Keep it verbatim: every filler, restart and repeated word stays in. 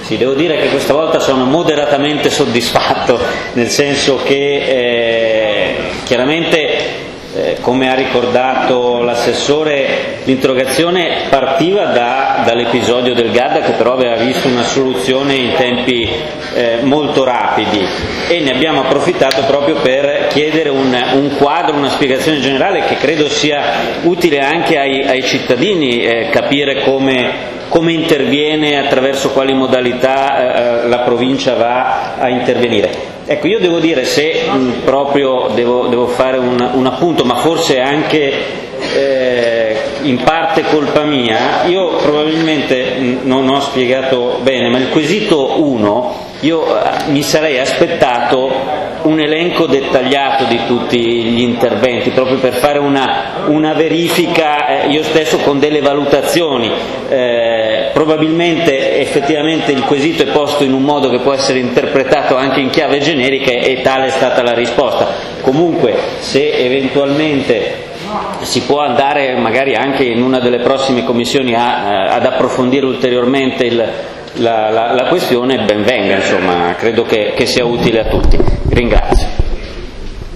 Sì, devo dire che questa volta sono moderatamente soddisfatto, nel senso che eh, chiaramente, eh, come ha ricordato l'assessore, l'interrogazione partiva da, dall'episodio del Garda, che però aveva visto una soluzione in tempi eh, molto rapidi, e ne abbiamo approfittato proprio per chiedere un, un quadro, una spiegazione generale che credo sia utile anche ai, ai cittadini, eh, capire come come interviene, attraverso quali modalità eh, la provincia va a intervenire. Ecco, io devo dire, se mh, proprio devo, devo fare un, un appunto, ma forse anche eh, in parte colpa mia, io probabilmente mh, non ho spiegato bene, ma il quesito uno, io eh, mi sarei aspettato un elenco dettagliato di tutti gli interventi, proprio per fare una, una verifica, eh, io stesso con delle valutazioni. Eh, probabilmente effettivamente il quesito è posto in un modo che può essere interpretato anche in chiave generica, e tale è stata la risposta. Comunque, se eventualmente si può andare magari anche in una delle prossime commissioni a, ad approfondire ulteriormente il, la, la, la questione, ben venga, insomma, credo che, che sia utile a tutti. Ringrazio.